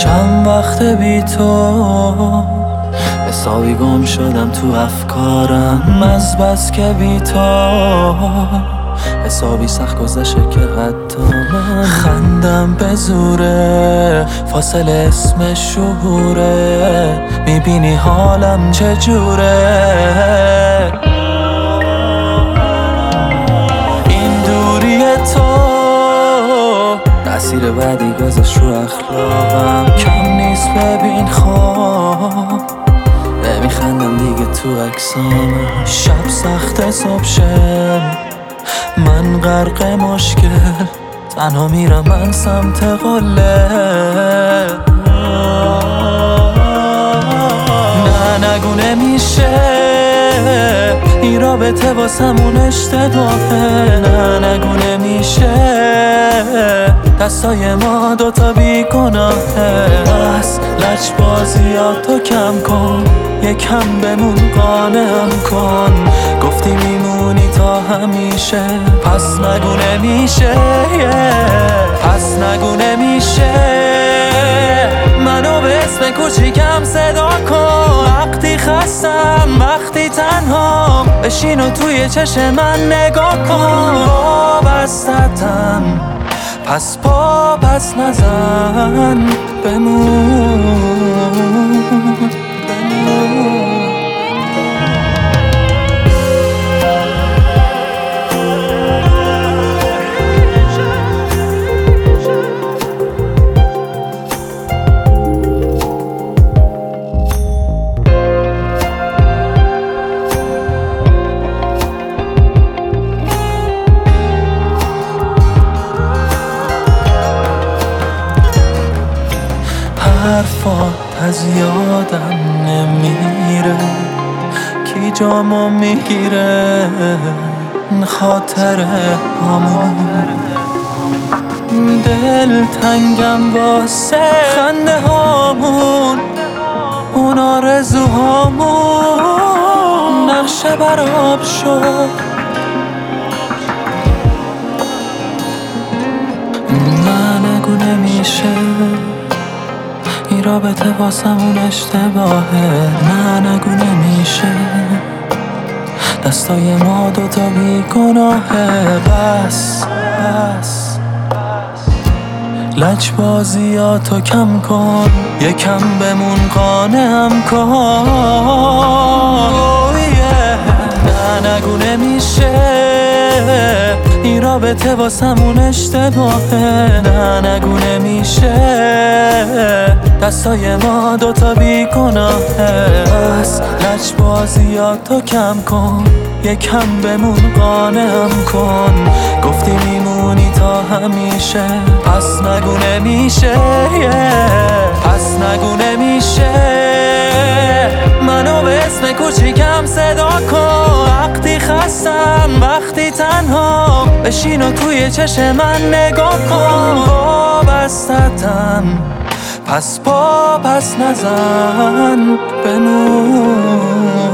چند وقت بی تو حسابی گم شدم تو افکارم، از بس که بی تو حسابی سخت گذشته که حتی من خندم به زوره، فاصله اسم شعوره، میبینی حالم چجوره. این دوری تو تأثیر بعدی گذاشت رو اخلاقم، کم نیست ببین خواب نمیخندم دیگه تو عکسام. شب سخت صبح شه من غرق مشکل، تنها میرم من سمت قله. نه نگو نمیشه این رابطه واسمون اشتباهه، نه نگو نمیشه دستای ما دوتا بیگناهه. از لجبازیاتو کم کن، یکم بمون قانعم کن، گفتی میمونی تا همیشه، پس نگو نمیشه، پس نگو نمیشه. منو به اسم کوچیکم صدا کن، وقتی خستم وقتی تنهام، بشین و توی چشم من نگاه کن. وابستتم پس پا پس نزن، بمون حرفات از یادم نمیره، کی جامو میگیره خاطره همون. دل تنگم واسه خنده هامون، اون آرزوهامون نقشه براب شد. نه نگو نمیشه این رابطه واسمون اشتباهه، نه نگو نمیشه دستای ما دوتا بیگناهه. بس لجبازیاتو کم کن، یکم بمون قانعم کن. نه نگو نمیشه این رابطه واسمون اشتباهه، نه نگو نمیشه دستای ما دوتا بیگناهه. از لجبازیاتو کم کن، یکم بمون قانعم کن، گفتی میمونی تا همیشه، پس نگو نمیشه، پس نگو نمیشه. منو به اسم کوچیکم صدا کن، وقتی خستم وقتی تنهام، بشین و توی چشم من نگاه کن. وابستتم پس پا پس نزن، بمون.